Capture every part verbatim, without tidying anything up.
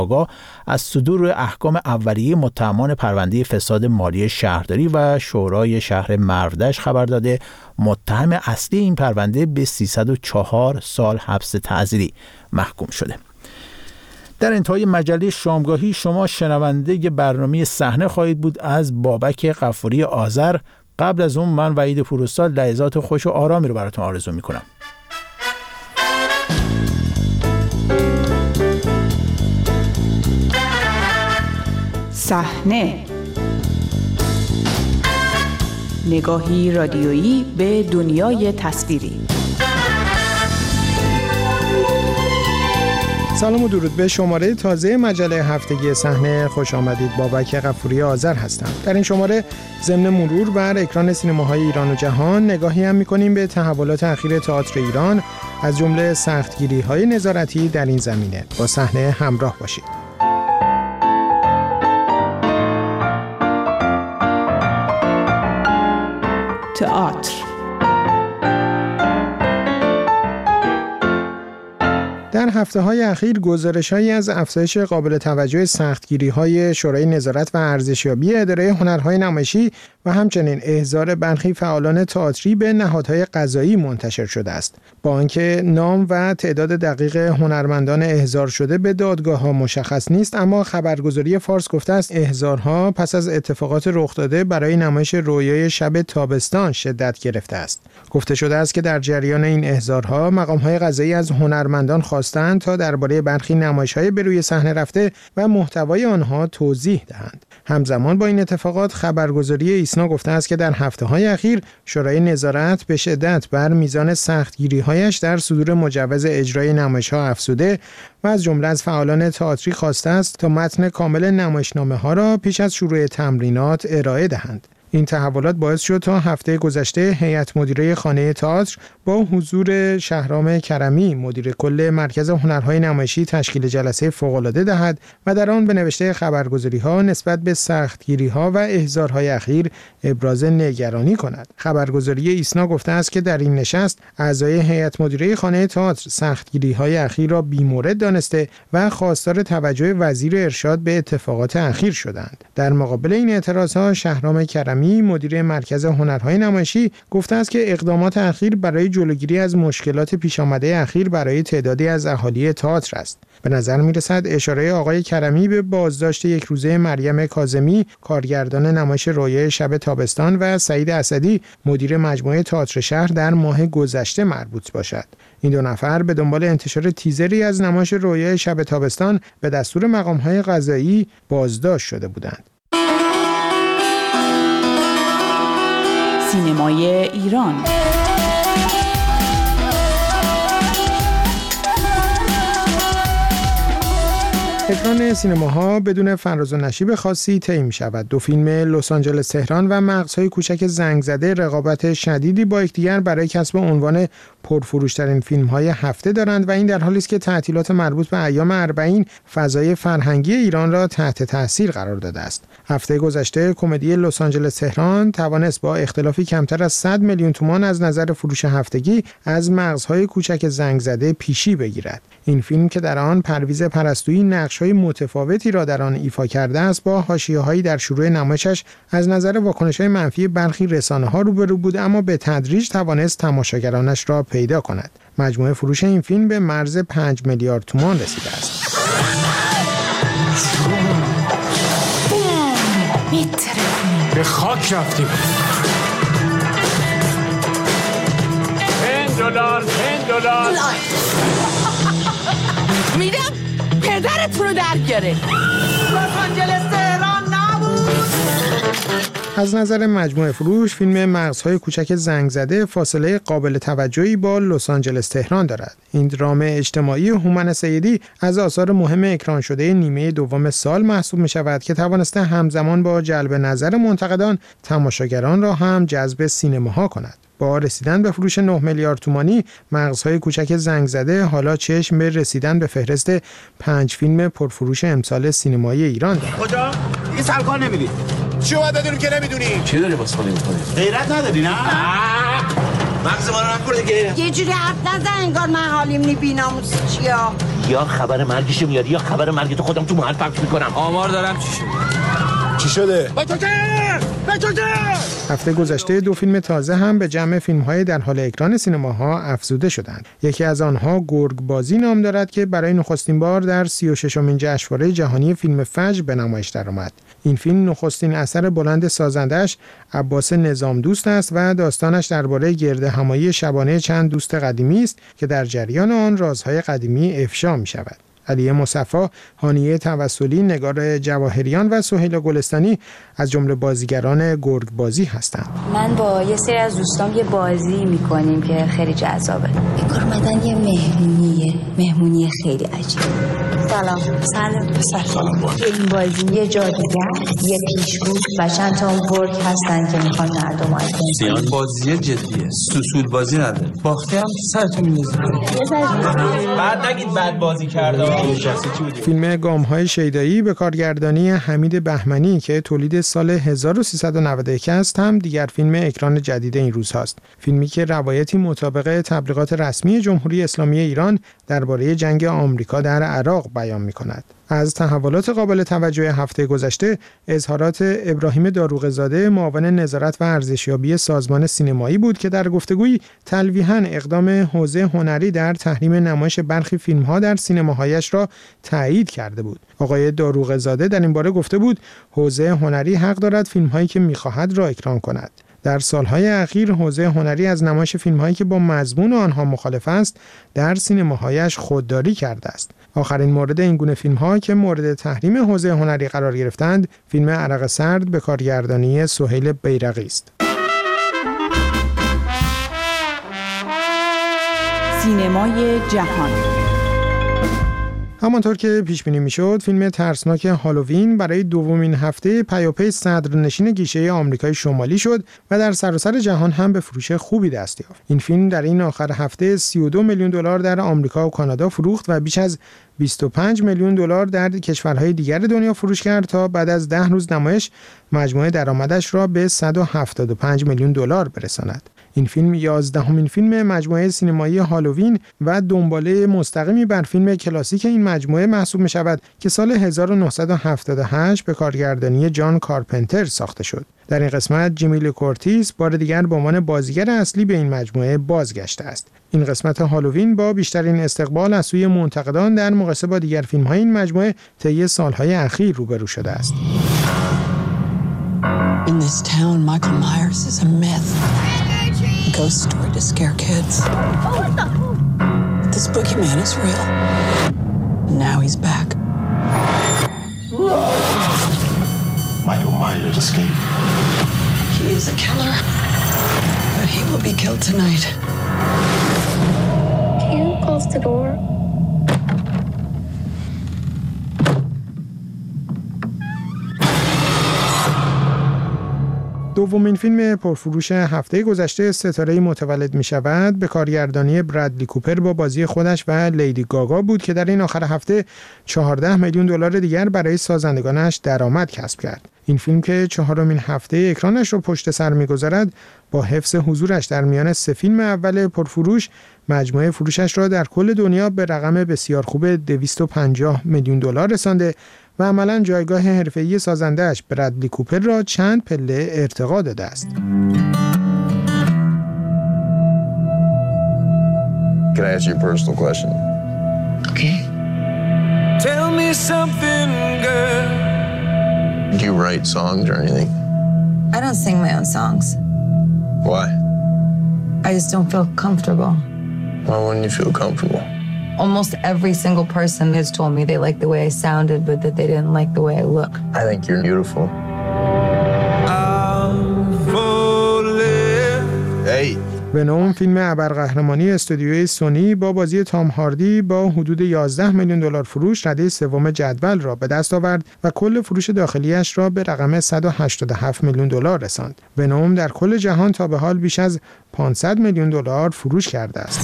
آگاه از صدور احکام اولیه متهمان پرونده فساد مالی شهرداری و شورای شهر مرودشت خبر داده متهم اصلی این پرونده به سیصد و چهار سال حبس تعزیری محکوم شده. در انتهای مجله شامگاهی شما شنونده برنامه صحنه خواهید بود از بابک غفوری آذر. قبل از اون من وحید پوروسال لحظات خوش و آرامی رو براتون آرزو میکنم. صحنه، نگاهی رادیویی به دنیای تصویری. سلام و درود به شماره تازه مجله هفتگی صحنه خوش آمدید. بابک غفوری آذر هستم. در این شماره ضمن مرور بر اکران سینماهای ایران و جهان نگاهی هم می‌کنیم به تحولات اخیر تئاتر ایران، از جمله سختگیری‌های نظارتی در این زمینه. با صحنه همراه باشید. تئاتر. در هفته‌های اخیر گزارش‌هایی از افزایش قابل توجه سختگیری‌های شورای نظارت و ارزشیابی اداره هنرهای نمایشی و همچنین احضار برخی فعالان تئاتری به نهادهای قضایی منتشر شده است. با آنکه نام و تعداد دقیق هنرمندان احضار شده به دادگاه‌ها مشخص نیست، اما خبرگزاری فارس گفته است احضارها پس از اتفاقات رخ داده برای نمایش رویای شب تابستان شدت گرفته است. گفته شده است که در جریان این احضارها مقام‌های قضایی از هنرمندان خواستند تا درباره برخی نمایش‌های به روی صحنه رفته و محتوای آنها توضیح دهند. همزمان با این اتفاقات خبرگزاری ایسنا گفته است که در هفته‌های اخیر شورای نظارت به شدت بر میزان سختگیری‌هایش در صدور مجوز اجرای نمایش‌ها افزوده و از جمله از فعالان تئاتری خواسته است تا متن کامل نمایشنامه‌ها را پیش از شروع تمرینات ارائه دهند. این تحولات باعث شد تا هفته گذشته هیئت مدیره خانه تئاتر با حضور شهرام کرمی مدیر کل مرکز هنرهای نمایشی تشکیل جلسه فوق‌العاده دهد و در آن به نوشته خبرگزاری‌ها نسبت به سختگیری‌ها و احضارهای اخیر ابراز نگرانی کند. خبرگزاری ایسنا گفته است که در این نشست اعضای هیئت مدیره خانه تئاتر سختگیری‌های اخیر را بی‌مورد دانسته و خواستار توجه وزیر ارشاد به اتفاقات اخیر شدند. در مقابل این اعتراض‌ها شهرام کرمی مدیر مرکز هنرهای نمایشی گفته است که اقدامات اخیر برای جلوگیری از مشکلات پیش آمده اخیر برای تعدادی از اهالی تئاتر است. به نظر می‌رسد اشاره آقای کرمی به بازداشت یک روزه مریم کاظمی کارگردان نمایش رویای شب تابستان و سعید اسدی مدیر مجموعه تئاتر شهر در ماه گذشته مربوط باشد. این دو نفر به دنبال انتشار تیزری از نمایش رویای شب تابستان به دستور مقام‌های قضایی بازداشت شده بودند. سینمای ایران. اکران سینماها بدون فراز و نشیب خاصی طی می‌شود. دو فیلم لس آنجلس تهران و مغزهای کوچک زنگ زده رقابت شدیدی با یکدیگر برای کسب عنوان پرفروش‌ترین فیلم‌های هفته دارند و این در حالی است که تعطیلات مربوط به ایام اربعین فضای فرهنگی ایران را تحت تاثیر قرار داده است. هفته گذشته کمدی لس آنجلس تهران توانست با اختلافی کمتر از صد میلیون تومان از نظر فروش هفتگی از مغزهای کوچک زنگ زده پیشی بگیرد. این فیلم که در آن پرویز پرستویی نقش‌های متفاوتی را در آن ایفا کرده است، با حاشیه‌هایی در شروع نمایشش از نظر واکنش‌های منفی برخی رسانه‌ها روبرو بود، اما به تدریج توانست تماشاگرانش را پیدا کند. مجموع فروش این فیلم به مرز پنج میلیارد تومان رسیده است. به خاک رفتیم. پنج دلار پنج دلار میدم پدرتون رو در گره. لس آنجلس تهران نبود. از نظر مجموع فروش فیلم مغزهای کوچک زنگ زده فاصله قابل توجهی با لس آنجلس تهران دارد. این درام اجتماعی هومن سیدی از آثار مهم اکران شده نیمه دوم سال محسوب می شود که توانسته همزمان با جلب نظر منتقدان تماشاگران را هم جذب سینماها کند. با رسیدن به فروش نه میلیارد تومانی مغزهای کوچک زنگ زده حالا چشم به رسیدن به فهرست پنج فیلم پرفروش امسال سینمایی ایران دارد. کجا؟ این سرکار نمیدی. چی باید بدونیم که نمیدونی؟ چی داری باز خالی میکنی؟ غیرت نداری نه؟ مغز ما رو نخور دیگه. یه جوری حرف نزن انگار من حالیم نی بی‌ناموس چیا. یا خبر مرگش میاد یا خبر مرگ تو خودم تو محل پخش میکنم. آمار دارم چی شده؟ چی شده؟ بچوچه! بچوچه! هفته گذشته دو فیلم تازه هم به جمع فیلم‌های در حال اکران سینماها افزوده شدند. یکی از آنها گرگ بازی نام دارد که برای نخستین بار در سی و ششمین جشنواره جهانی فیلم فجر به نمایش درآمد. این فیلم نخستین اثر بلند سازندش عباس نظام دوست است و داستانش درباره گردهمایی شبانه چند دوست قدیمی است که در جریان آن رازهای قدیمی افشا می‌شود. علی مصفی، هانیه توسلی، نگار جواهریان و سهیلا گلستانی از جمله بازیگران گرگ بازی هستند. من با یه سری از دوستام یه بازی میکنیم که خیلی جذابه. انگار اومدن یه مهمونیه، مهمونی خیلی عجیب. سلام. سلام. پسر. سلام با. این بازی یه جادوگر، یه پیشگو و چند تا گرگ هستن که میخوان مردم رو سیان بازی جدیه. سوسول بازی نداره. باختی هم سرتون میندازی. بعد نگید بعد بازی کرده. فیلم گام‌های شیدایی به کارگردانی حمید بهمنی که تولید سال هزار و سیصد و نود و یک است هم دیگر فیلم اکران جدید این روزهاست. فیلمی که روایتی مطابق تبلیغات رسمی جمهوری اسلامی ایران درباره جنگ آمریکا در عراق بیان می‌کند. از تحولات قابل توجه هفته گذشته اظهارات ابراهیم داروغزاده معاون نظارت و ارزشیابی سازمان سینمایی بود که در گفتگویی تلویحاً اقدام حوزه هنری در تحریم نمایش برخی فیلم‌ها در سینماهایش را تایید کرده بود. آقای داروغزاده در این باره گفته بود حوزه هنری حق دارد فیلم‌هایی که می‌خواهد را اکران کند. در سالهای اخیر حوزه هنری از نمایش فیلم‌هایی که با مضمون آنها مخالف است در سینماهایش خودداری کرده است. آخرین مورد این گونه فیلم‌ها که مورد تحریم حوزه هنری قرار گرفتند، فیلم عرق سرد به کارگردانی سهیل بیرقی است. سینمای جهان. همانطور که پیش بینی میشد، فیلم ترسناک هالووین برای دومین هفته پیاپی صدرنشین گیشه آمریکای شمالی شد و در سراسر جهان هم به فروش خوبی دست یافت. این فیلم در این آخر هفته سی و دو میلیون دلار در آمریکا و کانادا فروخت و بیش از بیست و پنج میلیون دلار در کشورهای دیگر دنیا فروش کرد تا بعد از ده روز نمایش مجموع درآمدش را به صد و هفتاد و پنج میلیون دلار برساند. این فیلم یازدهمین فیلم مجموعه سینمایی هالووین و دنباله مستقیمی بر فیلم کلاسیک این مجموعه محسوب می شود که سال هزار و نهصد و هفتاد و هشت به کارگردانی جان کارپنتر ساخته شد. در این قسمت جیمی لی کورتیس بار دیگر به عنوان بازیگر اصلی به این مجموعه بازگشته است. این قسمت هالووین با بیشترین استقبال از سوی منتقدان در مقایسه با دیگر فیلم‌های این مجموعه طی سالهای اخیر روبرو شده است. In this town, Michael Myers is a myth. A ghost story to scare kids. Oh, what the? This boogeyman is real. And now he's back. Michael Myers escaped. He is a killer. But he will be killed tonight. Can you close the door? دومین فیلم پرفروش هفته گذشته ستاره‌ای متولد می شود به کارگردانی برادلی کوپر با بازی خودش و لیدی گاگا بود که در این آخر هفته چهارده میلیون دلار دیگر برای سازندگانش درآمد کسب کرد. این فیلم که چهارمین هفته اکرانش را پشت سر می‌گذارد با حفظ حضورش در میان سه فیلم اول پرفروش مجموعه فروشش را در کل دنیا به رقم بسیار خوب دویست و پنجاه میلیون دلار رسانده و عملاً جایگاه حرفه‌ای سازنده‌اش برادلی کوپر را چند پله ارتقا داده است. Can I ask you a personal question? Okay. Tell me something, girl. Do you write songs or anything? I don't sing my own songs. Why? I just don't feel comfortable. Why wouldn't you feel comfortable? Almost every single person has told me they like the way I sounded, but that they didn't like the way I look. I think you're beautiful. Hey. ونوم فیلم ابرقهرمانی استودیوی سونی با بازی تام هاردی با حدود یازده میلیون دلار فروش رده سوم جدول را به دست آورد و کل فروش داخلیش را به رقم صد و هشتاد و هفت میلیون دلار رساند. ونوم در کل جهان تا به حال بیش از پانصد میلیون دلار فروش کرده است.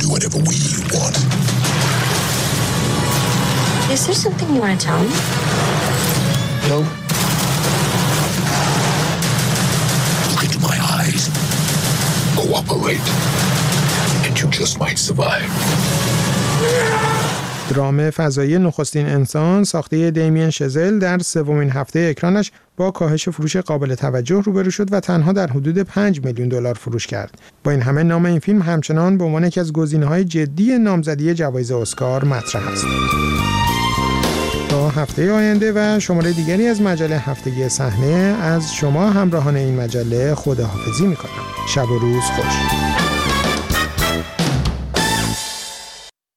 Is there something you want to tell me? No. Look into my eyes. Go cooperate, and you just might survive. درام فضایی نخستین انسان ساخته دیمین شزل در سومین هفته اکرانش با کاهش فروش قابل توجه روبرو شد و تنها در حدود پنج میلیون دلار فروش کرد. با این همه نام این فیلم همچنان به عنوان یکی از گزینه‌های جدی نامزدی جوایز اسکار مطرح است. تا هفته آینده و شماره دیگری از مجله هفتگی صحنه از شما همراهان این مجله خداحافظی می‌کنم. شب و روز خوش.